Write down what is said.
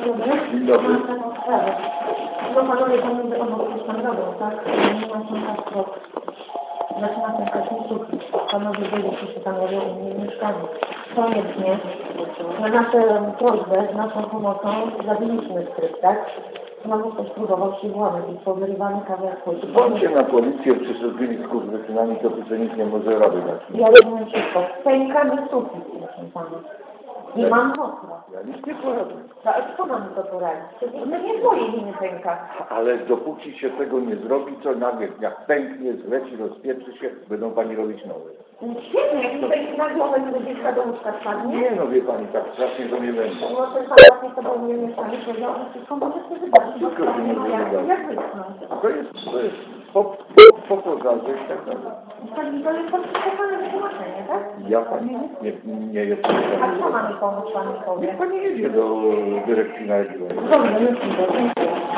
Dzień dobry. Mam taką sprawę. No panowie pomiędzy obok coś tam robią, tak? Nie ma się tak, zaczyna się jakaś nieczuki. Panowie byli, którzy tam robią u mnie mieszkanie. Koniecznie na naszą prośbę, z naszą pomocą zabiliśmy skrypt, tak? Znowu ktoś próbował się włamać i powyrywany kawałek płyty. Dzwońcie na policję, przyszedł z kuzynami, to ty nic nie może rady dać. Ja rozumiem wszystko. Pęka mi sufit, proszę pana. I mam mocno. Ja nic nie poradzę. No, a kto nam to poradzi? No nie moje winy pęka. Ale dopóki się tego nie zrobi, to nawet jak pęknie, zleci, rozpieprzy się, będą pani robić nowe. Świetnie, jak tutaj na głowę do dziecka do łóżka spadnie. Nie no, wie pani, tak strasznie to nie będzie. No ten pan właśnie to był mnie mieszkanie, powiedział, że wszystko może się wydarzyć. Wszystko się może wydarzyć. Jak wyschnąć? To jest po pożarze i tak dalej. Pani to jest podpisane wytłumaczenie, tak? Ja pani nie jestem. A co ma mi pomóc, pani powie? Niech pani jedzie do dyrekcji na regionie. Dobrze, już idę, dziękuję.